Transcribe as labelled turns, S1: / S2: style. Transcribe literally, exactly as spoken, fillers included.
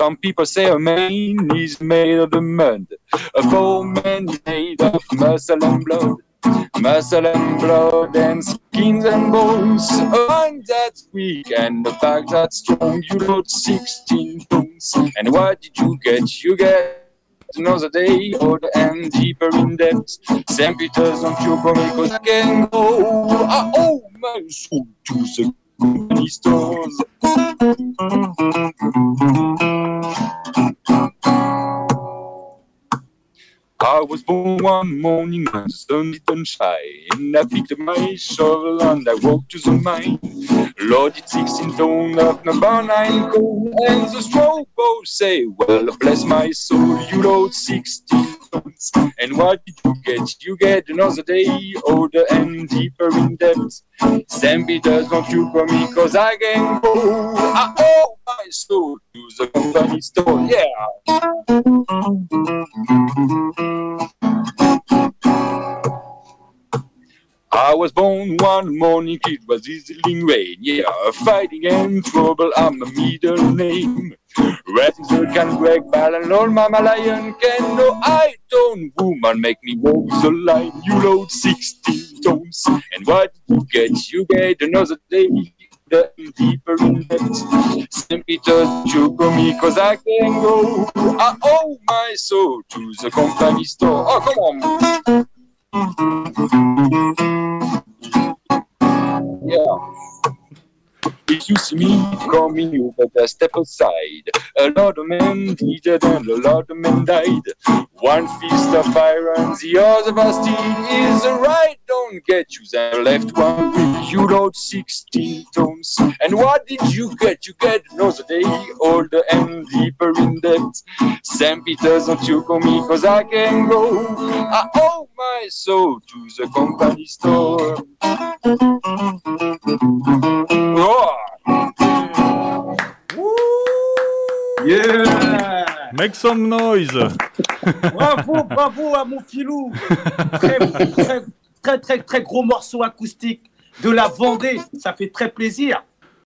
S1: Some people say a man is made of the mud. A poor man is made of muscle and blood. Muscle and blood and skins and bones. A mind that's weak and a back that's strong. You load sixteen tons. And what did you get? You get another day older and deeper in depth. Saint Peter's on you for me cause I can go. I owe my soul to the company stores. I was born one morning when the sun didn't shine. I picked up my shovel and I walked to the mine. Loaded sixteen tons of number nine coal. And the straw boys say, well, bless my soul, you load sixteen tons. And what did you get? You get another day older and deeper in depth. Saint Peter's, don't you for me, cause I can go. I owe my soul to the company store, yeah. I was born one morning, it was drizzling rain. Yeah, fighting and trouble, I'm a middle name. Raising the can break ball and all mama lion can. No, I don't, woman, make me walk the line. You load sixteen tons, and what did you get? You get another day, deeper in depth. Saint Peter's, you go me, cause I can go. I owe my soul to the company store. Oh, come on. Yeah. If you see me coming, you better step aside. A lot of men did and a lot of men died. One fist of iron, the other of steel is the right. Don't get you the left one. You load sixteen tons. And what did you get? You get another day older and deeper in depth. Saint Peter's, don't you call me, cause I can go. I owe my soul to the company store. Oh.
S2: Yeah.
S3: Make some noise.
S2: Bravo, bravo à mon filou. Très, très, très, très, très gros morceau acoustique de la Vendée. Ça fait très plaisir.